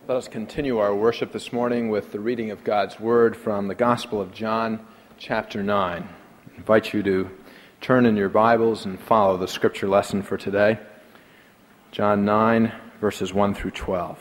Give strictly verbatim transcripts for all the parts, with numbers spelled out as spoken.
Let us continue our worship this morning with the reading of God's Word from the Gospel of John, chapter nine. I invite you to turn in your Bibles and follow the scripture lesson for today. John nine, verses one through twelve.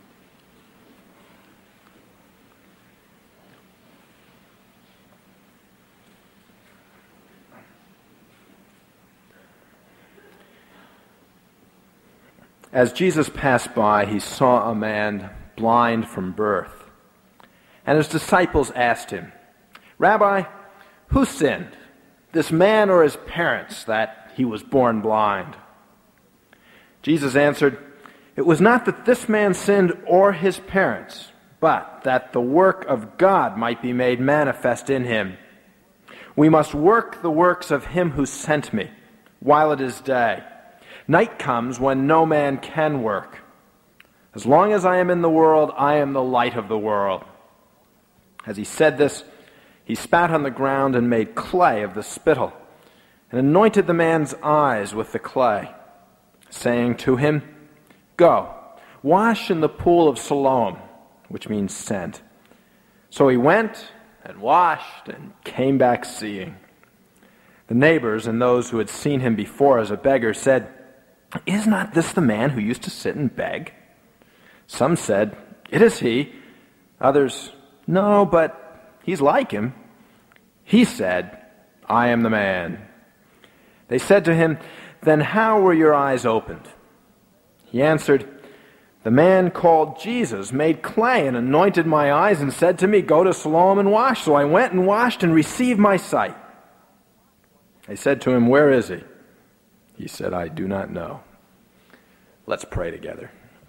As Jesus passed by, he saw a man blind from birth. And his disciples asked him, "Rabbi, who sinned, this man or his parents, that he was born blind?" Jesus answered, "It was not that this man sinned or his parents, but that the work of God might be made manifest in him. We must work the works of him who sent me, while it is day. Night comes when no man can work. As long as I am in the world, I am the light of the world." As he said this, he spat on the ground and made clay of the spittle, and anointed the man's eyes with the clay, saying to him, "Go, wash in the pool of Siloam," which means sent. So he went and washed and came back seeing. The neighbors and those who had seen him before as a beggar said, "Is not this the man who used to sit and beg?" Some said, "It is he." Others, "No, but he's like him." He said, "I am the man." They said to him, "Then how were your eyes opened?" He answered, "The man called Jesus made clay and anointed my eyes and said to me, 'Go to Siloam and wash.' So I went and washed and received my sight." They said to him, "Where is he?" He said, "I do not know." Let's pray together.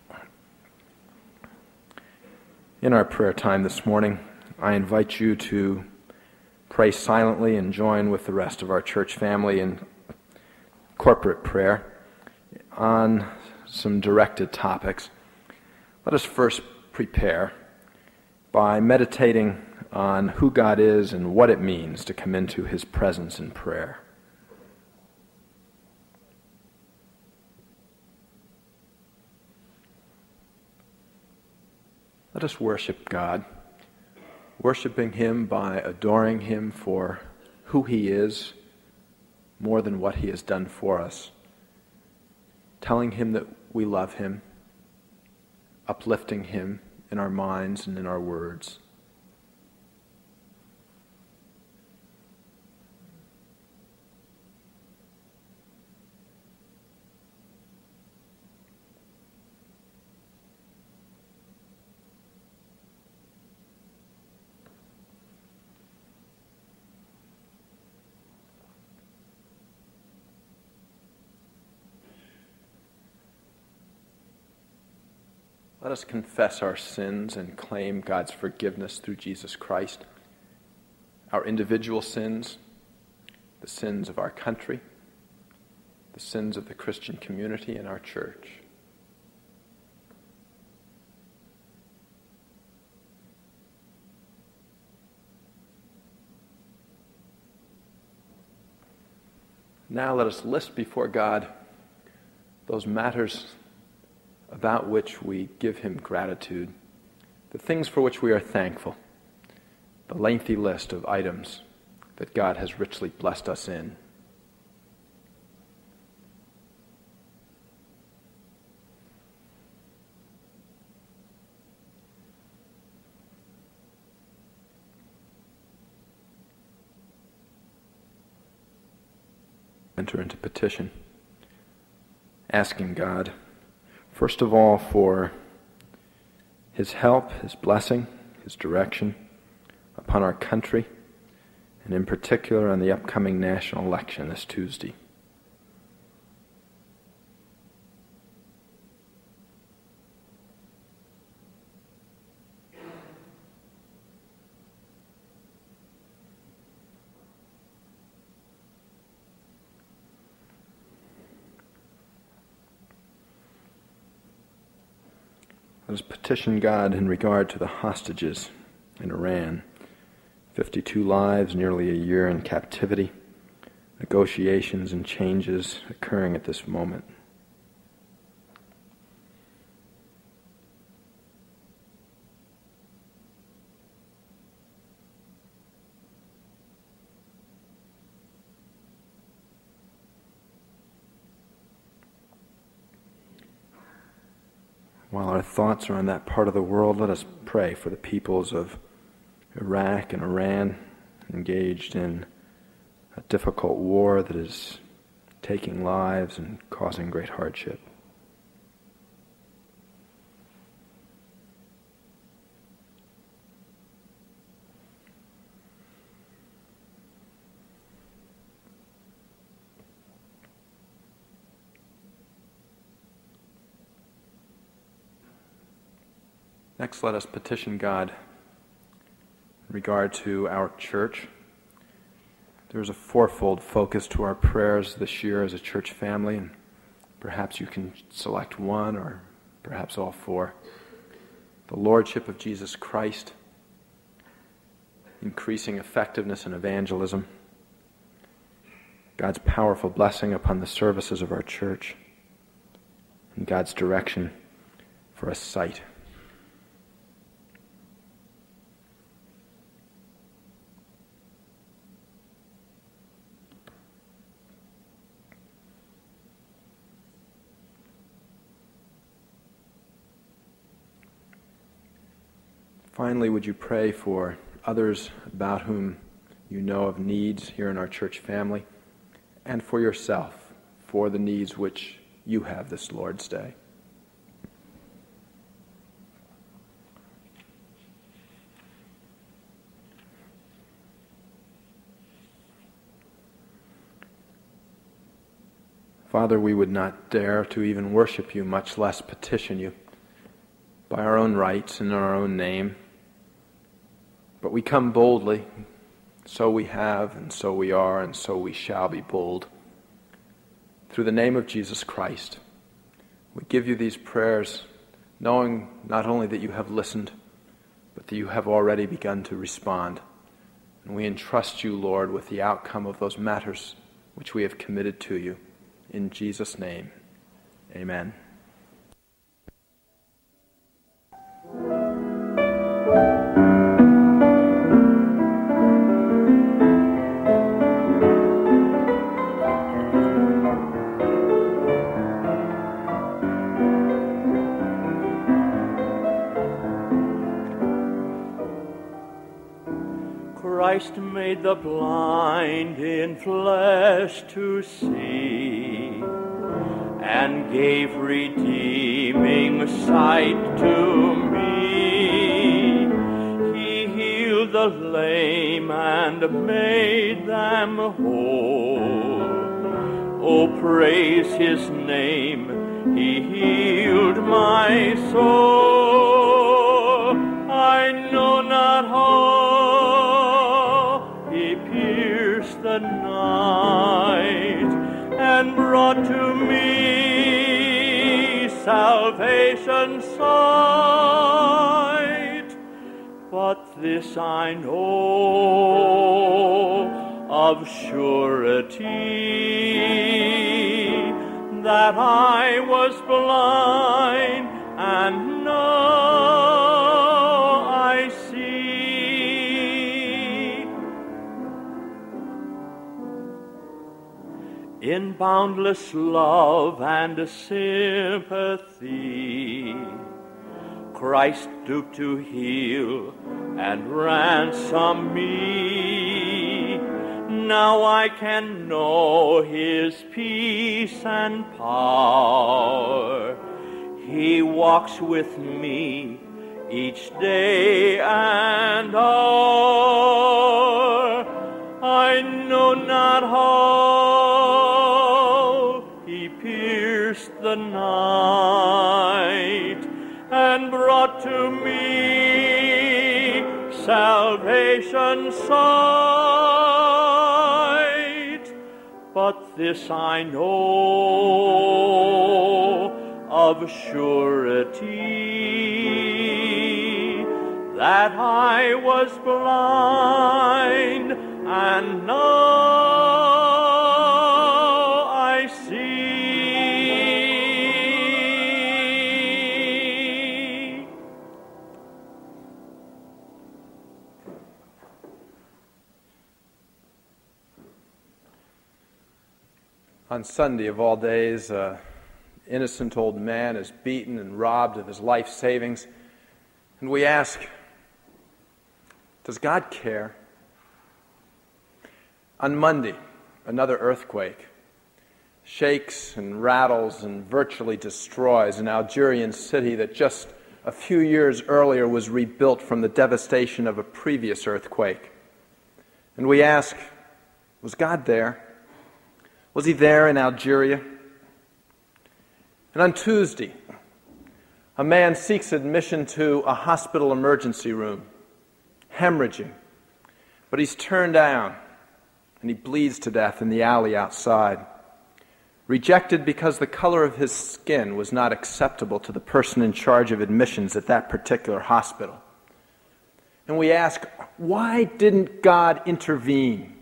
In our prayer time this morning, I invite you to pray silently and join with the rest of our church family in corporate prayer on some directed topics. Let us first prepare by meditating on who God is and what it means to come into his presence in prayer. Let us worship God, worshiping him by adoring him for who he is more than what he has done for us, telling him that we love him, uplifting him in our minds and in our words. Let us confess our sins and claim God's forgiveness through Jesus Christ. Our individual sins, the sins of our country, the sins of the Christian community and our church. Now let us list before God those matters about which we give him gratitude, the things for which we are thankful, the lengthy list of items that God has richly blessed us in. Enter into petition, asking God, first of all, for his help, his blessing, his direction upon our country, and in particular on the upcoming national election this Tuesday. Let us petition God in regard to the hostages in Iran. fifty-two lives, nearly a year in captivity, negotiations and changes occurring at this moment. While our thoughts are on that part of the world, let us pray for the peoples of Iraq and Iran engaged in a difficult war that is taking lives and causing great hardship. Next, let us petition God in regard to our church. There's a fourfold focus to our prayers this year as a church family, and perhaps you can select one or perhaps all four. The Lordship of Jesus Christ, increasing effectiveness in evangelism, God's powerful blessing upon the services of our church, and God's direction for a site. Finally, would you pray for others about whom you know of needs here in our church family, and for yourself, for the needs which you have this Lord's Day. Father, we would not dare to even worship you, much less petition you by our own rights and in our own name. But we come boldly, so we have, and so we are, and so we shall be bold. Through the name of Jesus Christ, we give you these prayers, knowing not only that you have listened, but that you have already begun to respond. And we entrust you, Lord, with the outcome of those matters which we have committed to you. In Jesus' name, amen. Christ made the blind in flesh to see, and gave redeeming sight to me. He healed the lame and made them whole. Oh, praise his name, he healed my soul. I know not how the night, and brought to me salvation's sight. But this I know of surety, that I was blind, and now I see. In boundless love and sympathy, Christ stooped to heal and ransom me. Now I can know his peace and power. He walks with me each day and hour. I know not how the night, and brought to me salvation's sight. But this I know of surety, that I was blind, and now I see. On Sunday of all days, uh, innocent old man is beaten and robbed of his life savings. And we ask, does God care? On Monday, another earthquake shakes and rattles and virtually destroys an Algerian city that just a few years earlier was rebuilt from the devastation of a previous earthquake. And we ask, was God there? Was he there in Algeria? And on Tuesday, a man seeks admission to a hospital emergency room, hemorrhaging, but he's turned down and he bleeds to death in the alley outside. Rejected because the color of his skin was not acceptable to the person in charge of admissions at that particular hospital. And we ask, why didn't God intervene?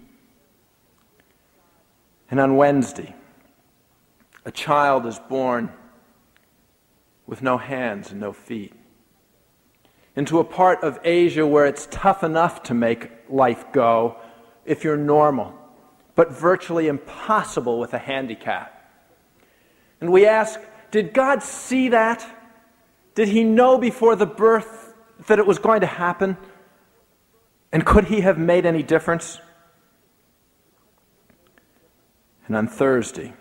And on Wednesday, a child is born with no hands and no feet into a part of Asia where it's tough enough to make life go if you're normal, but virtually impossible with a handicap. And we ask, did God see that? Did he know before the birth that it was going to happen? And could he have made any difference? And on Thursday,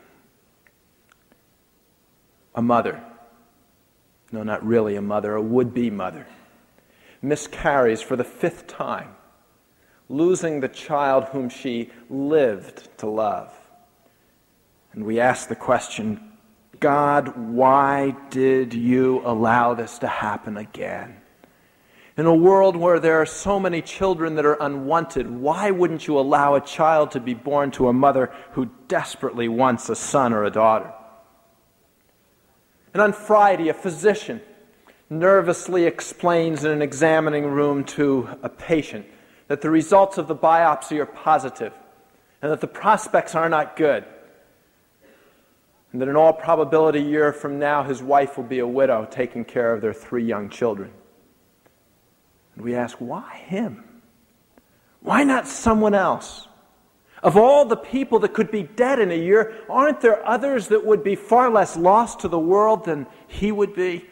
a mother, no, not really a mother, a would-be mother, miscarries for the fifth time, losing the child whom she lived to love. And we ask the question, God, why did you allow this to happen again? In a world where there are so many children that are unwanted, why wouldn't you allow a child to be born to a mother who desperately wants a son or a daughter? And on Friday, a physician nervously explains in an examining room to a patient that the results of the biopsy are positive and that the prospects are not good, and that in all probability a year from now his wife will be a widow taking care of their three young children. And we ask, why him? Why not someone else? Of all the people that could be dead in a year, aren't there others that would be far less lost to the world than he would be?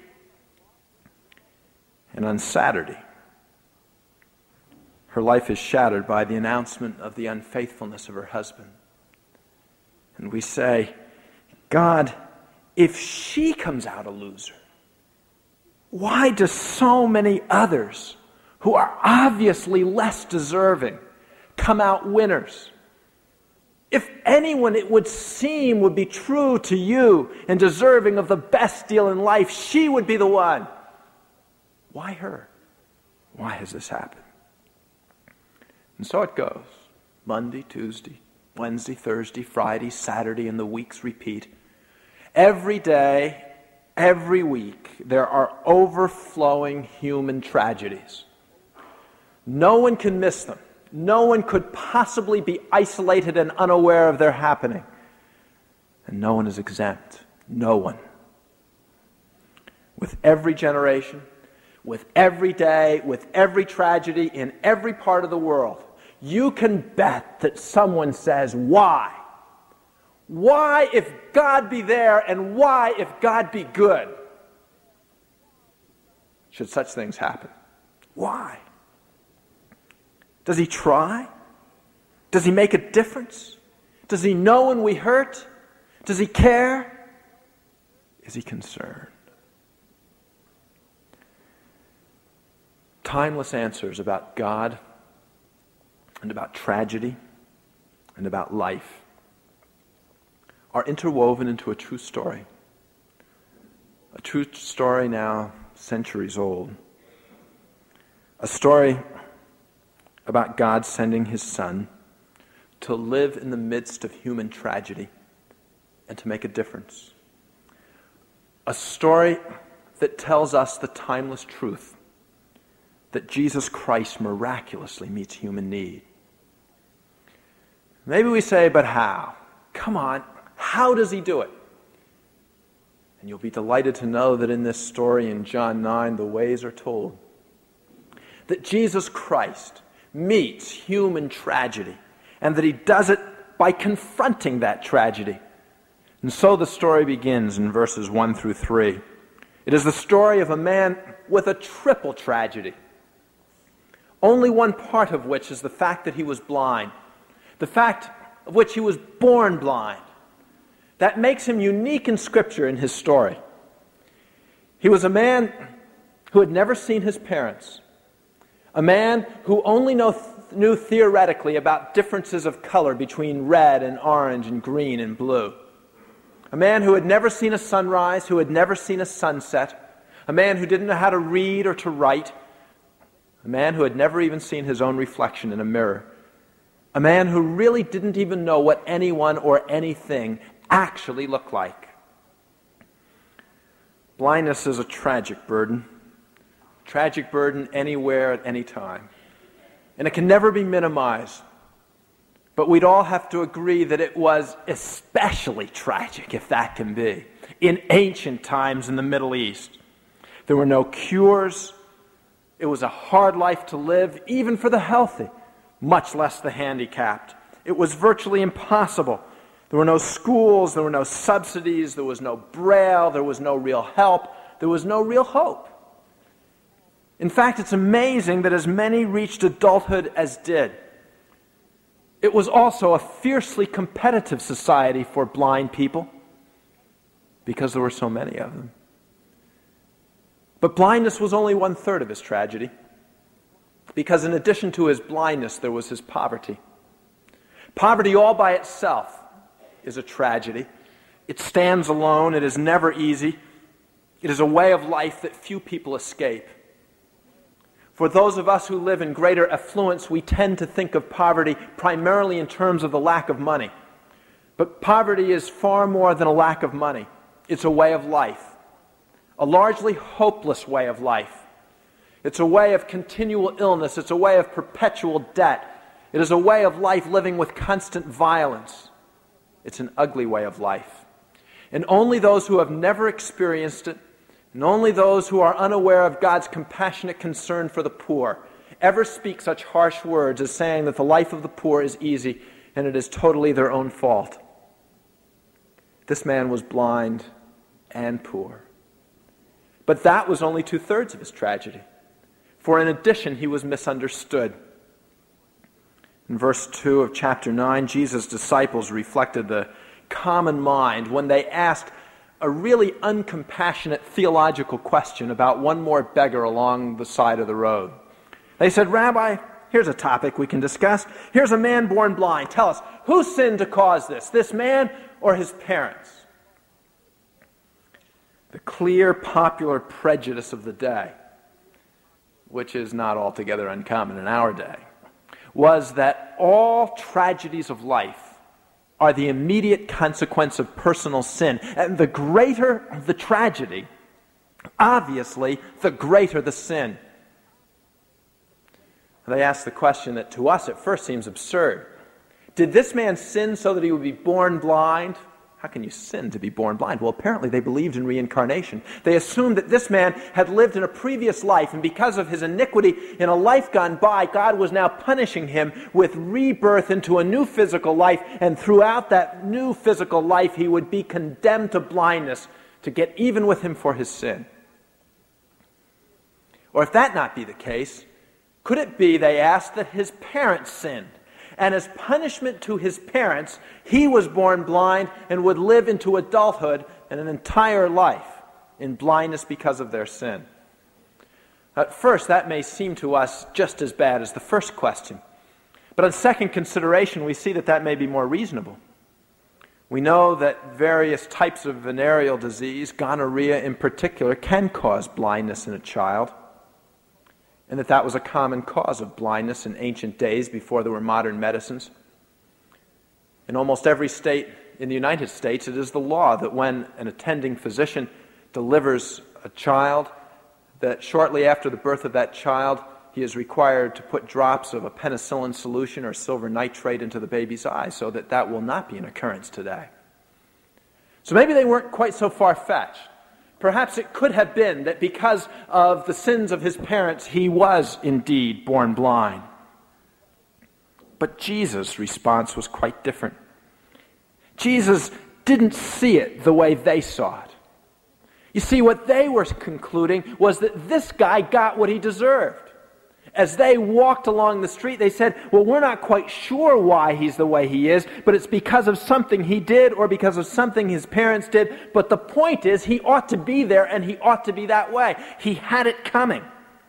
And on Saturday, her life is shattered by the announcement of the unfaithfulness of her husband. And we say, God, if she comes out a loser, why do so many others who are obviously less deserving come out winners? If anyone, it would seem, would be true to you and deserving of the best deal in life, she would be the one. Why her? Why has this happened? And so it goes. Monday, Tuesday, Wednesday, Thursday, Friday, Saturday, and the weeks repeat. Every day, every week, there are overflowing human tragedies. No one can miss them. No one could possibly be isolated and unaware of their happening. And no one is exempt. No one. With every generation, with every day, with every tragedy in every part of the world, you can bet that someone says, why? Why, if God be there, and why, if God be good, should such things happen? Why? Does he try? Does he make a difference? Does he know when we hurt? Does he care? Is he concerned? Timeless answers about God and about tragedy and about life are interwoven into a true story. A true story now centuries old. A story about God sending his Son to live in the midst of human tragedy and to make a difference. A story that tells us the timeless truth that Jesus Christ miraculously meets human need. Maybe we say, but how? Come on, how does he do it? And you'll be delighted to know that in this story in John nine, the ways are told. That Jesus Christ meets human tragedy, and that he does it by confronting that tragedy. And so the story begins in verses one through three. It is the story of a man with a triple tragedy, only one part of which is the fact that he was blind, the fact of which he was born blind. That makes him unique in Scripture in his story. He was a man who had never seen his parents, a man who only know, knew theoretically about differences of color between red and orange and green and blue, a man who had never seen a sunrise, who had never seen a sunset, a man who didn't know how to read or to write, a man who had never even seen his own reflection in a mirror, a man who really didn't even know what anyone or anything actually looked like. Blindness is a tragic burden, tragic burden anywhere at any time, and it can never be minimized. But we'd all have to agree that it was especially tragic, if that can be, in ancient times in the Middle East. There were no cures. It was a hard life to live, even for the healthy, much less the handicapped. It was virtually impossible. There were no schools, there were no subsidies, there was no braille, there was no real help, there was no real hope. In fact, it's amazing that as many reached adulthood as did. It was also a fiercely competitive society for blind people because there were so many of them. But blindness was only one-third of his tragedy, because in addition to his blindness, there was his poverty. Poverty all by itself is a tragedy. It stands alone. It is never easy. It is a way of life that few people escape. For those of us who live in greater affluence, we tend to think of poverty primarily in terms of the lack of money. But poverty is far more than a lack of money. It's a way of life, a largely hopeless way of life. It's a way of continual illness. It's a way of perpetual debt. It is a way of life living with constant violence. It's an ugly way of life. And only those who have never experienced it, and only those who are unaware of God's compassionate concern for the poor, ever speak such harsh words as saying that the life of the poor is easy and it is totally their own fault. This man was blind and poor. But that was only two-thirds of his tragedy. For in addition, he was misunderstood. In verse two of chapter nine, Jesus' disciples reflected the common mind when they asked a really uncompassionate theological question about one more beggar along the side of the road. They said, "Rabbi, here's a topic we can discuss. Here's a man born blind. Tell us, who sinned to cause this, this man or his parents?" The clear popular prejudice of the day, which is not altogether uncommon in our day, was that all tragedies of life are the immediate consequence of personal sin. And the greater the tragedy, obviously, the greater the sin. They asked the question that to us at first seems absurd. Did this man sin so that he would be born blind? How can you sin to be born blind? Well, apparently they believed in reincarnation. They assumed that this man had lived in a previous life, and because of his iniquity in a life gone by, God was now punishing him with rebirth into a new physical life, and throughout that new physical life, he would be condemned to blindness to get even with him for his sin. Or if that not be the case, could it be, they asked, that his parents sinned? And as punishment to his parents, he was born blind and would live into adulthood and an entire life in blindness because of their sin. At first, that may seem to us just as bad as the first question. But on second consideration, we see that that may be more reasonable. We know that various types of venereal disease, gonorrhea in particular, can cause blindness in a child, and that that was a common cause of blindness in ancient days before there were modern medicines. In almost every state in the United States, it is the law that when an attending physician delivers a child, that shortly after the birth of that child, he is required to put drops of a penicillin solution or silver nitrate into the baby's eye so that that will not be an occurrence today. So maybe they weren't quite so far-fetched. Perhaps it could have been that because of the sins of his parents, he was indeed born blind. But Jesus' response was quite different. Jesus didn't see it the way they saw it. You see, what they were concluding was that this guy got what he deserved. As they walked along the street, they said, well, we're not quite sure why he's the way he is, but it's because of something he did or because of something his parents did. But the point is, he ought to be there and he ought to be that way. He had it coming.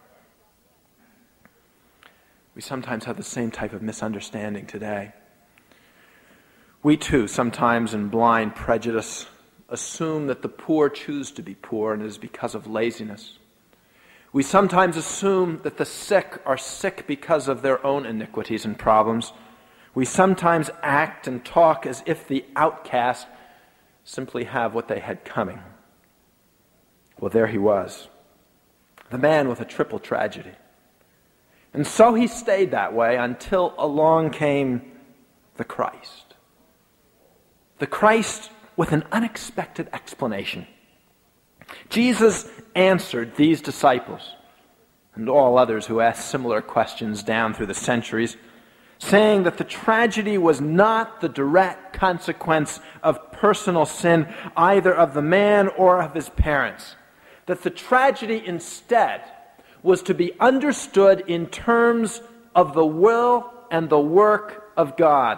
We sometimes have the same type of misunderstanding today. We too, sometimes in blind prejudice, assume that the poor choose to be poor and it is because of laziness. We sometimes assume that the sick are sick because of their own iniquities and problems. We sometimes act and talk as if the outcast simply have what they had coming. Well, there he was, the man with a triple tragedy. And so he stayed that way until along came the Christ. The Christ with an unexpected explanation. Jesus answered these disciples and all others who asked similar questions down through the centuries, saying that the tragedy was not the direct consequence of personal sin, either of the man or of his parents. That the tragedy instead was to be understood in terms of the will and the work of God.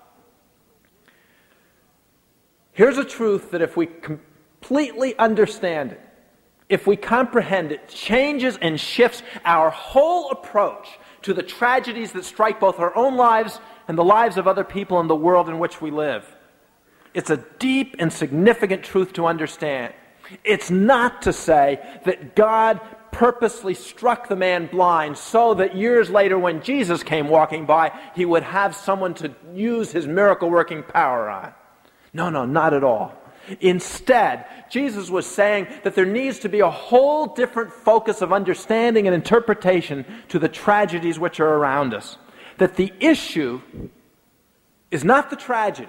Here's a truth that if we completely understand it, if we comprehend it, changes and shifts our whole approach to the tragedies that strike both our own lives and the lives of other people in the world in which we live. It's a deep and significant truth to understand. It's not to say that God purposely struck the man blind so that years later when Jesus came walking by, he would have someone to use his miracle-working power on. No, no, not at all. Instead, Jesus was saying that there needs to be a whole different focus of understanding and interpretation to the tragedies which are around us. That the issue is not the tragedy.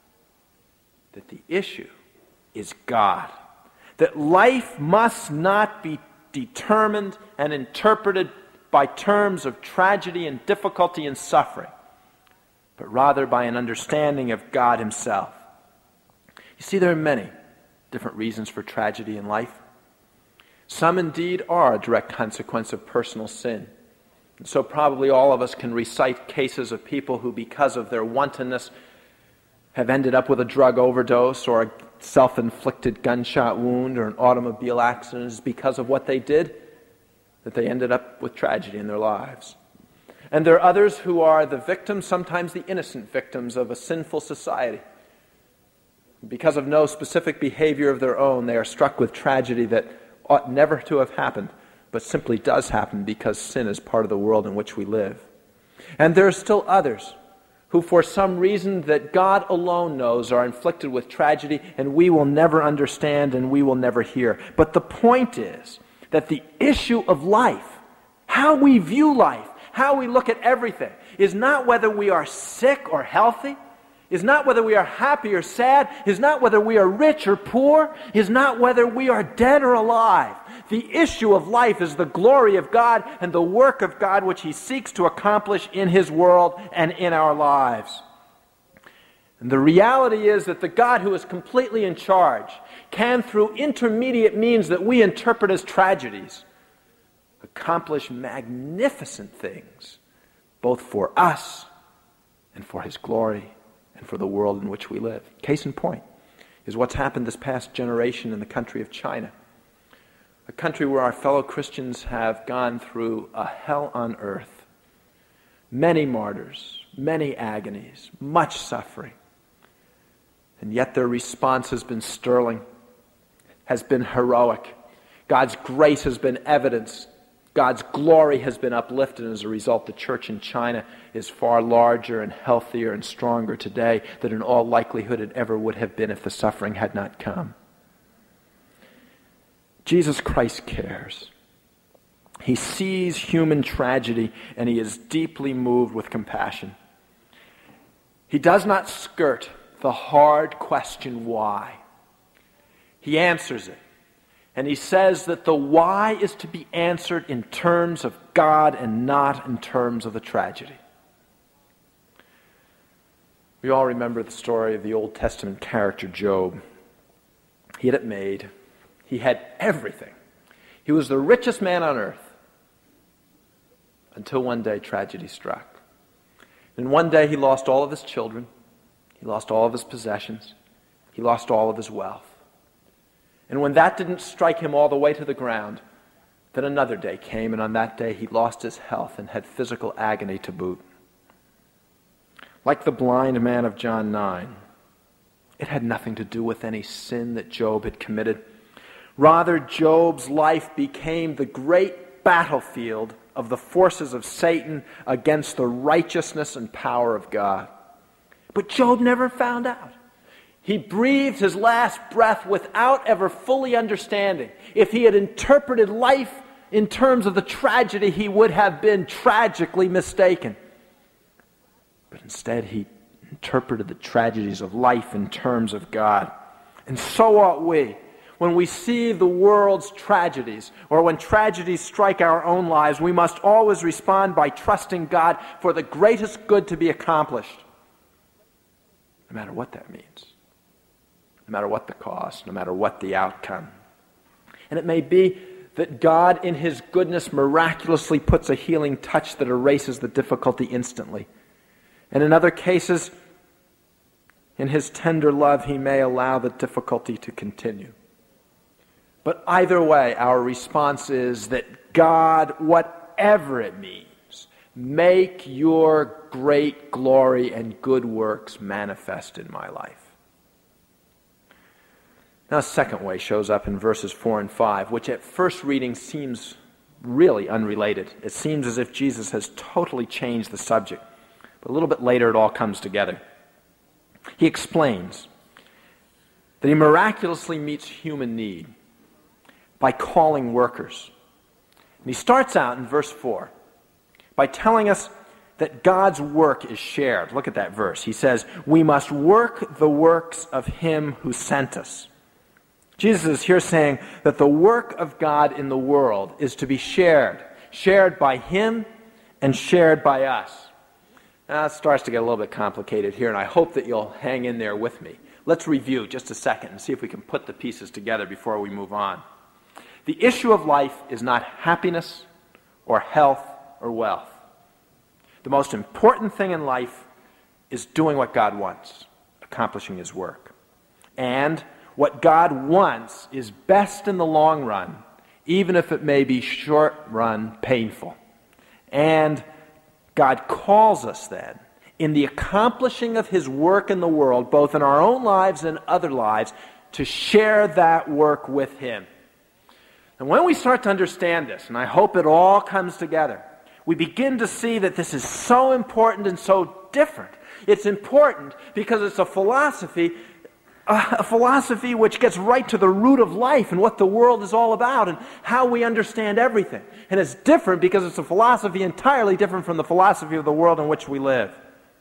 That the issue is God. That life must not be determined and interpreted by terms of tragedy and difficulty and suffering, but rather by an understanding of God himself. You see, there are many different reasons for tragedy in life. Some indeed are a direct consequence of personal sin. And so probably all of us can recite cases of people who, because of their wantonness, have ended up with a drug overdose or a self-inflicted gunshot wound or an automobile accident. It's because of what they did that they ended up with tragedy in their lives. And there are others who are the victims, sometimes the innocent victims of a sinful society. Because of no specific behavior of their own, they are struck with tragedy that ought never to have happened, but simply does happen because sin is part of the world in which we live. And there are still others who, for some reason that God alone knows, are inflicted with tragedy, and we will never understand and we will never hear. But the point is that the issue of life, how we view life, how we look at everything, is not whether we are sick or healthy, is not whether we are happy or sad, is not whether we are rich or poor, is not whether we are dead or alive. The issue of life is the glory of God and the work of God which he seeks to accomplish in his world and in our lives. And the reality is that the God who is completely in charge can, through intermediate means that we interpret as tragedies, accomplish magnificent things, both for us and for his glory and for the world in which we live. Case in point is what's happened this past generation in the country of China, a country where our fellow Christians have gone through a hell on earth. Many martyrs, many agonies, much suffering. And yet their response has been sterling, has been heroic. God's grace has been evidenced. God's glory has been uplifted, and as a result, the church in China is far larger and healthier and stronger today than in all likelihood it ever would have been if the suffering had not come. Jesus Christ cares. He sees human tragedy, and he is deeply moved with compassion. He does not skirt the hard question, why? He answers it. And he says that the why is to be answered in terms of God and not in terms of the tragedy. We all remember the story of the Old Testament character Job. He had it made. He had everything. He was the richest man on earth until one day tragedy struck. And one day he lost all of his children. He lost all of his possessions. He lost all of his wealth. And when that didn't strike him all the way to the ground, then another day came, and on that day he lost his health and had physical agony to boot. Like the blind man of John nine, it had nothing to do with any sin that Job had committed. Rather, Job's life became the great battlefield of the forces of Satan against the righteousness and power of God. But Job never found out. He breathed his last breath without ever fully understanding. If he had interpreted life in terms of the tragedy, he would have been tragically mistaken. But instead, he interpreted the tragedies of life in terms of God. And so ought we. When we see the world's tragedies, or when tragedies strike our own lives, we must always respond by trusting God for the greatest good to be accomplished, no matter what that means, no matter what the cost, no matter what the outcome. And it may be that God, in His goodness, miraculously puts a healing touch that erases the difficulty instantly. And in other cases, in His tender love, He may allow the difficulty to continue. But either way, our response is that God, whatever it means, make your great glory and good works manifest in my life. Now, a second way shows up in verses four and five, which at first reading seems really unrelated. It seems as if Jesus has totally changed the subject. But a little bit later, it all comes together. He explains that He miraculously meets human need by calling workers. And He starts out in verse four by telling us that God's work is shared. Look at that verse. He says, "We must work the works of Him who sent us." Jesus is here saying that the work of God in the world is to be shared, shared by Him and shared by us. Now, it starts to get a little bit complicated here, and I hope that you'll hang in there with me. Let's review just a second and see if we can put the pieces together before we move on. The issue of life is not happiness or health or wealth. The most important thing in life is doing what God wants, accomplishing His work. And what God wants is best in the long run, even if it may be short run painful. And God calls us then, in the accomplishing of His work in the world, both in our own lives and other lives, to share that work with Him. And when we start to understand this, and I hope it all comes together, we begin to see that this is so important and so different. It's important because it's a philosophy, a philosophy which gets right to the root of life and what the world is all about and how we understand everything. And it's different because it's a philosophy entirely different from the philosophy of the world in which we live.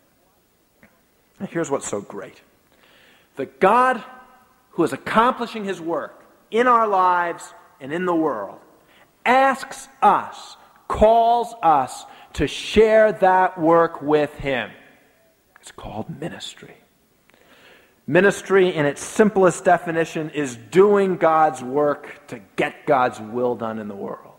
And here's what's so great. The God who is accomplishing His work in our lives and in the world asks us, calls us to share that work with Him. It's called ministry. Ministry, in its simplest definition, is doing God's work to get God's will done in the world.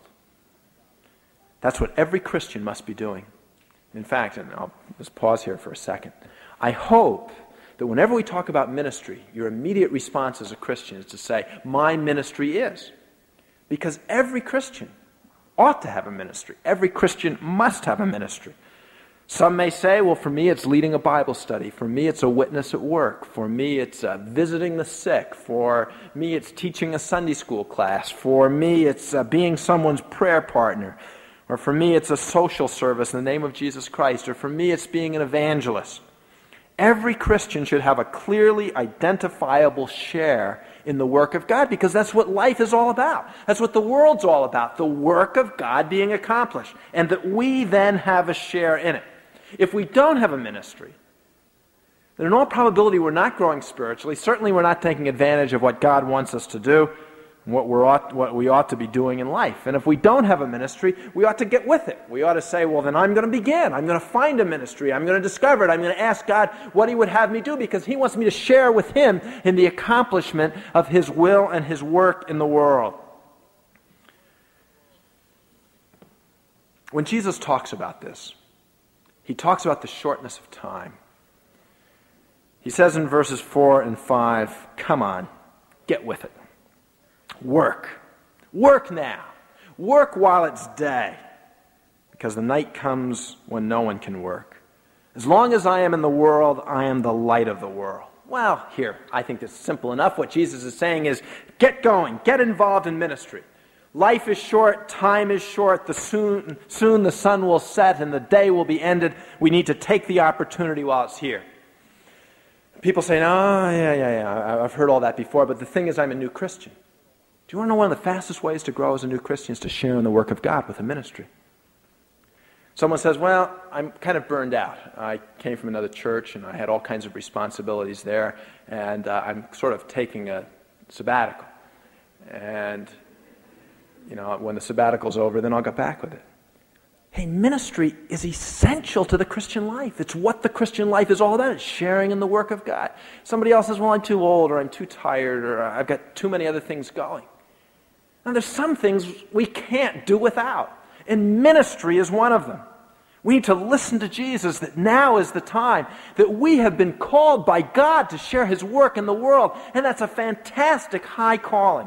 That's what every Christian must be doing. In fact, and I'll just pause here for a second, I hope that whenever we talk about ministry, your immediate response as a Christian is to say, my ministry is. Because every Christian ought to have a ministry. Every Christian must have a ministry. Some may say, well, for me it's leading a Bible study. For me it's a witness at work. For me it's uh, visiting the sick. For me it's teaching a Sunday school class. For me it's uh, being someone's prayer partner. Or for me it's a social service in the name of Jesus Christ. Or for me it's being an evangelist. Every Christian should have a clearly identifiable share in the work of God, because that's what life is all about. That's what the world's all about, the work of God being accomplished, and that we then have a share in it. If we don't have a ministry, then in all probability we're not growing spiritually. Certainly we're not taking advantage of what God wants us to do. what, we're ought, what we ought to be doing in life. And if we don't have a ministry, we ought to get with it. We ought to say, well, then I'm going to begin. I'm going to find a ministry. I'm going to discover it. I'm going to ask God what He would have me do, because He wants me to share with Him in the accomplishment of His will and His work in the world. When Jesus talks about this, He talks about the shortness of time. He says in verses four and five, come on, get with it. Work. Work now. Work while it's day, because the night comes when no one can work. As long as I am in the world, I am the light of the world. Well, here, I think that's simple enough. What Jesus is saying is, get going, get involved in ministry. Life is short, time is short, the soon, soon the sun will set and the day will be ended. We need to take the opportunity while it's here. People say, oh, yeah, yeah, yeah, I've heard all that before, but the thing is, I'm a new Christian. Do you want to know one of the fastest ways to grow as a new Christian is to share in the work of God with a ministry? Someone says, well, I'm kind of burned out. I came from another church and I had all kinds of responsibilities there, and uh, I'm sort of taking a sabbatical. And, you know, when the sabbatical's over, then I'll get back with it. Hey, ministry is essential to the Christian life. It's what the Christian life is all about. It's sharing in the work of God. Somebody else says, well, I'm too old, or I'm too tired, or I've got too many other things going. Now, there's some things we can't do without, and ministry is one of them. We need to listen to Jesus, that now is the time, that we have been called by God to share His work in the world, and that's a fantastic high calling.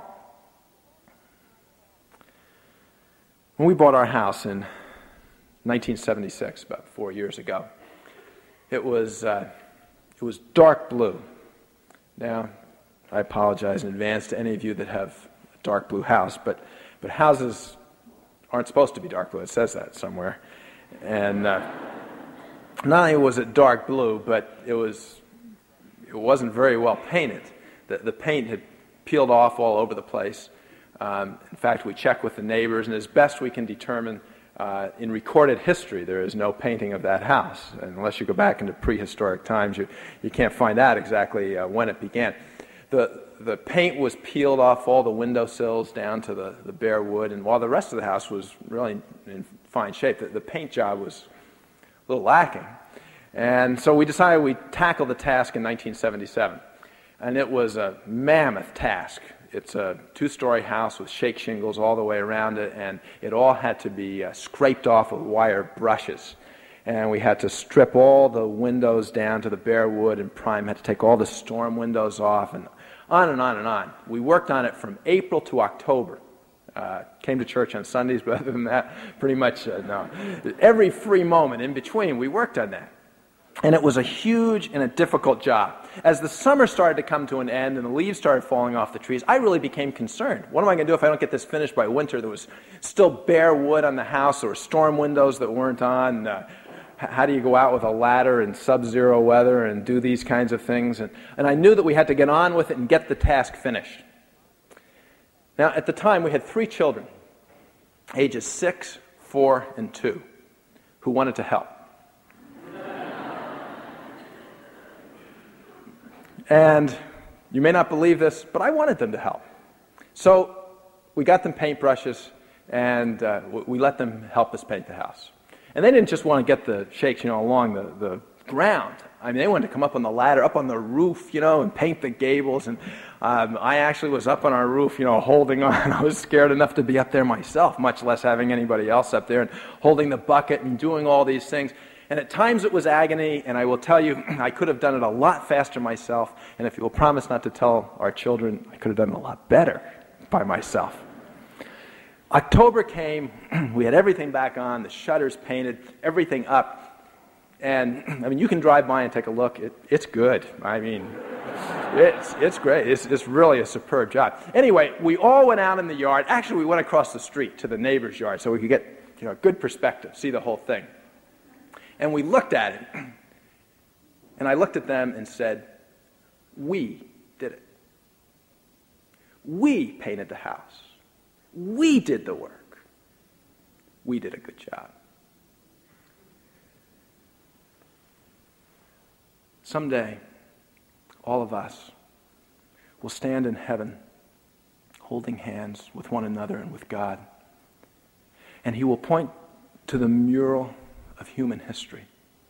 When we bought our house in nineteen seventy-six, about four years ago, it was uh, it was dark blue. Now, I apologize in advance to any of you that have a dark blue house, but but houses aren't supposed to be dark blue. It says that somewhere. And uh, not only was it dark blue, but it was it wasn't very well painted. The, the paint had peeled off all over the place. Um, in fact, we checked with the neighbors, and as best we can determine, uh, in recorded history, there is no painting of that house. And unless you go back into prehistoric times, you, you can't find out exactly uh, when it began. The, the paint was peeled off all the windowsills down to the, the bare wood, and while the rest of the house was really in fine shape, the, the paint job was a little lacking. And so we decided we'd tackle the task in nineteen seventy-seven. And it was a mammoth task. It's a two-story house with shake shingles all the way around it, and it all had to be uh, scraped off with wire brushes. And we had to strip all the windows down to the bare wood and prime, had to take all the storm windows off, and on and on and on. We worked on it from April to October. Uh, came to church on Sundays, but other than that, pretty much uh, no. Every free moment in between, we worked on that. And it was a huge and a difficult job. As the summer started to come to an end and the leaves started falling off the trees, I really became concerned. What am I going to do if I don't get this finished by winter? There was still bare wood on the house. There were storm windows that weren't on. Uh, how do you go out with a ladder in sub-zero weather and do these kinds of things? And, and I knew that we had to get on with it and get the task finished. Now, at the time, we had three children, ages six, four, and two, who wanted to help. And you may not believe this, but I wanted them to help. So we got them paintbrushes, and uh, we let them help us paint the house. And they didn't just want to get the shakes, you know, along the, the ground. I mean, they wanted to come up on the ladder, up on the roof, you know, and paint the gables. And um, I actually was up on our roof, you know, holding on. I was scared enough to be up there myself, much less having anybody else up there, and holding the bucket and doing all these things. And at times it was agony, and I will tell you, I could have done it a lot faster myself, and if you will promise not to tell our children, I could have done it a lot better by myself. October came, we had everything back on, the shutters painted, everything up, and, I mean, you can drive by and take a look. It, it's good. I mean, it's it's great. It's, it's really a superb job. Anyway, we all went out in the yard. Actually, we went across the street to the neighbor's yard so we could get, you know, a good perspective, see the whole thing. And we looked at it, and I looked at them and said, we did it. We painted the house. We did the work. We did a good job. Someday, all of us will stand in heaven holding hands with one another and with God. And he will point to the mural of human history.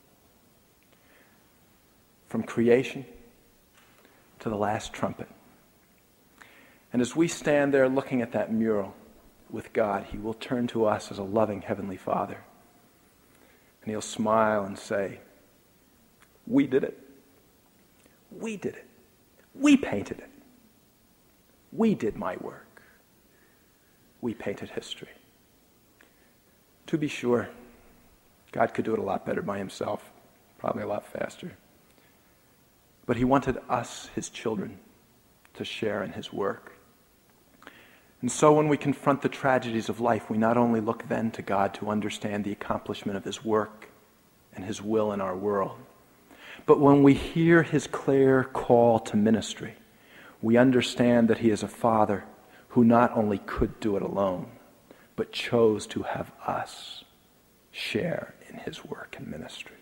From creation to the last trumpet. And as we stand there looking at that mural with God, he will turn to us as a loving Heavenly Father. And he'll smile and say, we did it. We did it. We painted it. We did my work. We painted history. To be sure, God could do it a lot better by himself, probably a lot faster. But he wanted us, his children, to share in his work. And so when we confront the tragedies of life, we not only look then to God to understand the accomplishment of his work and his will in our world, but when we hear his clear call to ministry, we understand that he is a Father who not only could do it alone, but chose to have us share in his work and ministry.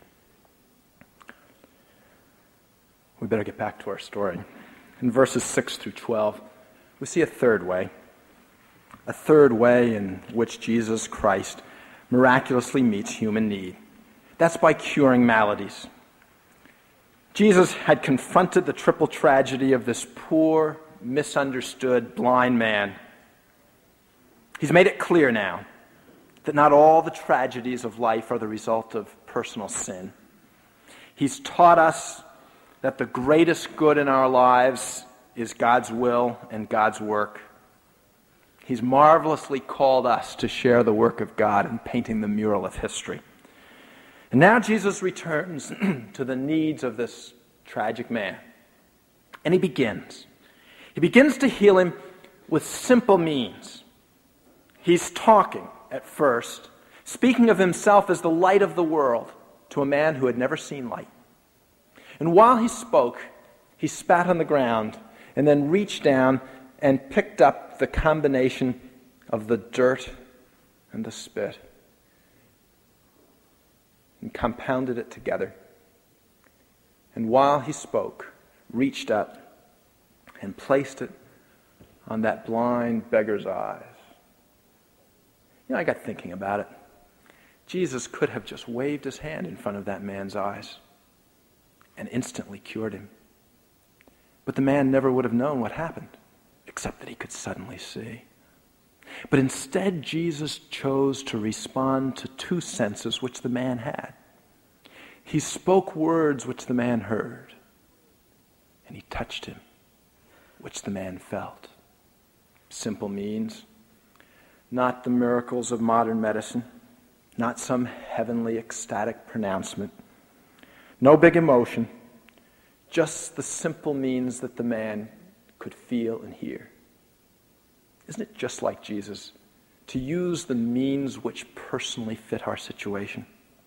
We better get back to our story. In verses six through twelve, we see a third way. A third way in which Jesus Christ miraculously meets human need. That's by curing maladies. Jesus had confronted the triple tragedy of this poor, misunderstood, blind man. He's made it clear now that not all the tragedies of life are the result of personal sin. He's taught us that the greatest good in our lives is God's will and God's work. He's marvelously called us to share the work of God in painting the mural of history. And now Jesus returns to the needs of this tragic man. And he begins. He begins to heal him with simple means. He's talking at first, speaking of himself as the light of the world to a man who had never seen light. And while he spoke, he spat on the ground and then reached down and picked up the combination of the dirt and the spit and compounded it together. And while he spoke, reached up and placed it on that blind beggar's eyes. You know, I got thinking about it. Jesus could have just waved his hand in front of that man's eyes and instantly cured him. But the man never would have known what happened, except that he could suddenly see. But instead, Jesus chose to respond to two senses which the man had. He spoke words which the man heard, and he touched him, which the man felt. Simple means, not the miracles of modern medicine, not some heavenly ecstatic pronouncement, no big emotion, just the simple means that the man could feel and hear. Isn't it just like Jesus to use the means which personally fit our situation?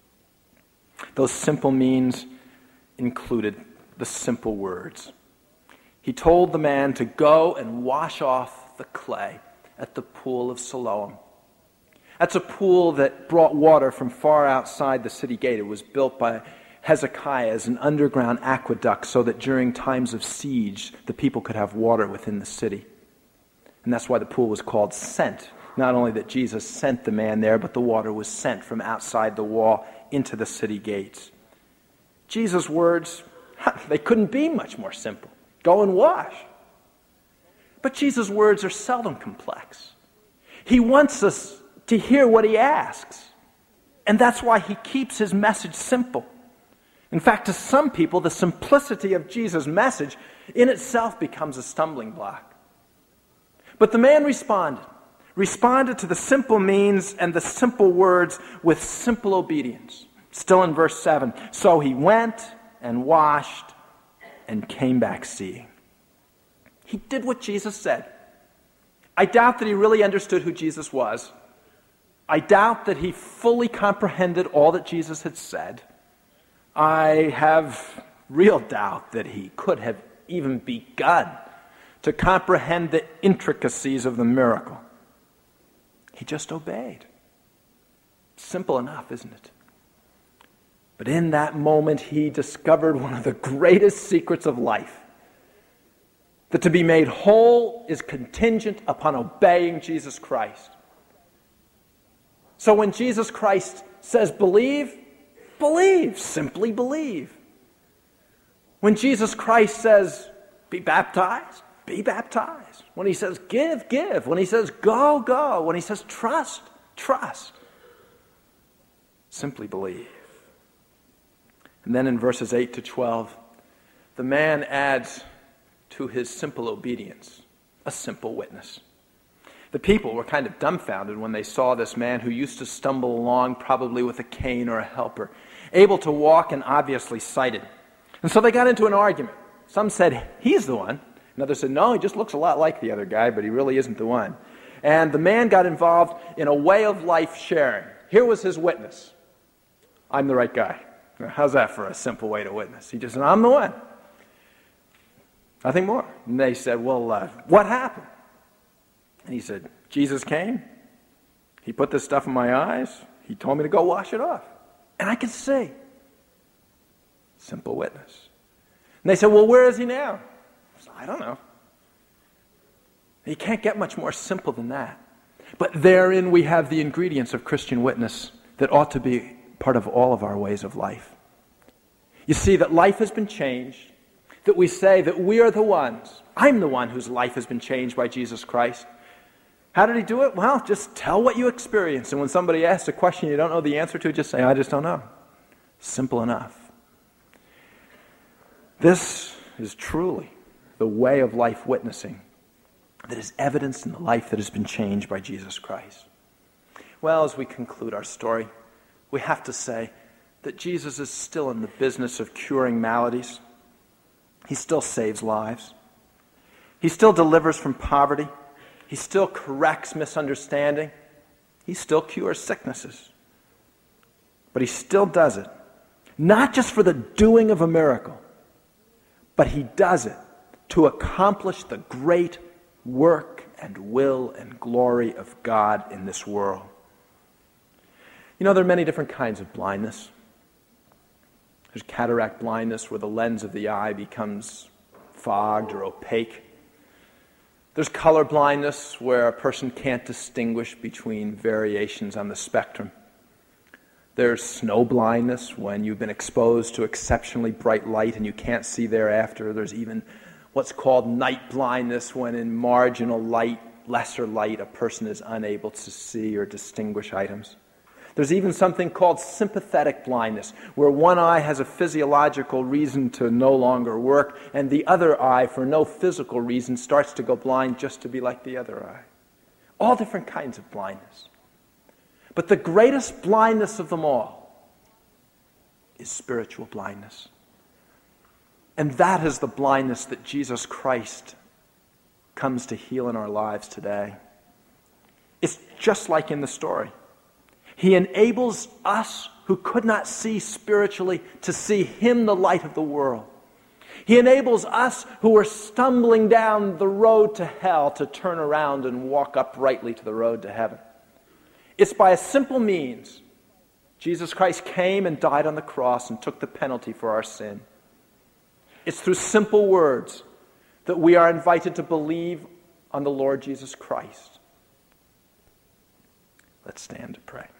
Those simple means included the simple words. He told the man to go and wash off the clay at the pool of Siloam. That's a pool that brought water from far outside the city gate. It was built by Hezekiah as an underground aqueduct so that during times of siege, the people could have water within the city. And that's why the pool was called Sent. Not only that Jesus sent the man there, but the water was sent from outside the wall into the city gates. Jesus' words, they couldn't be much more simple. Go and wash. But Jesus' words are seldom complex. He wants us to hear what he asks. And that's why he keeps his message simple. In fact, to some people, the simplicity of Jesus' message in itself becomes a stumbling block. But the man responded. Responded to the simple means and the simple words with simple obedience. Still in verse seven. So he went and washed and came back seeing. He did what Jesus said. I doubt that he really understood who Jesus was. I doubt that he fully comprehended all that Jesus had said. I have real doubt that he could have even begun to comprehend the intricacies of the miracle. He just obeyed. Simple enough, isn't it? But in that moment, he discovered one of the greatest secrets of life. That to be made whole is contingent upon obeying Jesus Christ. So when Jesus Christ says believe, believe. Simply believe. When Jesus Christ says be baptized, be baptized. When he says give, give. When he says go, go. When he says trust, trust. Simply believe. And then in verses eight to twelve, the man adds to his simple obedience a simple witness. The people were kind of dumbfounded when they saw this man who used to stumble along, probably with a cane or a helper, able to walk and obviously sighted. And so they got into an argument. Some said, he's the one. And others said, no, he just looks a lot like the other guy, but he really isn't the one. And the man got involved in a way of life sharing. Here was his witness. I'm the right guy. Now, how's that for a simple way to witness? He just said, I'm the one. Nothing more. And they said, well, uh, what happened? And he said, Jesus came. He put this stuff in my eyes. He told me to go wash it off. And I could see. Simple witness. And they said, well, where is he now? I said, I don't know. You can't get much more simple than that. But therein we have the ingredients of Christian witness that ought to be part of all of our ways of life. You see that life has been changed, that we say that we are the ones. I'm the one whose life has been changed by Jesus Christ. How did he do it? Well, just tell what you experienced. And when somebody asks a question you don't know the answer to, just say, I just don't know. Simple enough. This is truly the way of life witnessing that is evidenced in the life that has been changed by Jesus Christ. Well, as we conclude our story, we have to say that Jesus is still in the business of curing maladies. He still saves lives. He still delivers from poverty. He still corrects misunderstanding. He still cures sicknesses. But he still does it, not just for the doing of a miracle, but he does it to accomplish the great work and will and glory of God in this world. You know, there are many different kinds of blindness. There's cataract blindness, where the lens of the eye becomes fogged or opaque. There's color blindness, where a person can't distinguish between variations on the spectrum. There's snow blindness, when you've been exposed to exceptionally bright light and you can't see thereafter. There's even what's called night blindness, when in marginal light, lesser light, a person is unable to see or distinguish items. There's even something called sympathetic blindness, where one eye has a physiological reason to no longer work, and the other eye, for no physical reason, starts to go blind just to be like the other eye. All different kinds of blindness. But the greatest blindness of them all is spiritual blindness. And that is the blindness that Jesus Christ comes to heal in our lives today. It's just like in the story. He enables us who could not see spiritually to see him, the light of the world. He enables us who were stumbling down the road to hell to turn around and walk uprightly to the road to heaven. It's by a simple means. Jesus Christ came and died on the cross and took the penalty for our sin. It's through simple words that we are invited to believe on the Lord Jesus Christ. Let's stand to pray.